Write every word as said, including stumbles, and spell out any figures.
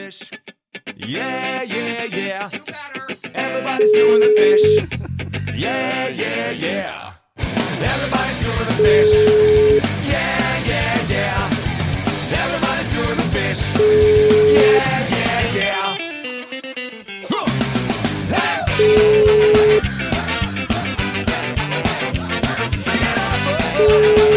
fish. Yeah, yeah, yeah. Everybody's doing the fish. Yeah, yeah, yeah. Everybody's doing the fish. Yeah, yeah, yeah. Everybody's doing the fish. Yeah, yeah, yeah. Huh. Hey!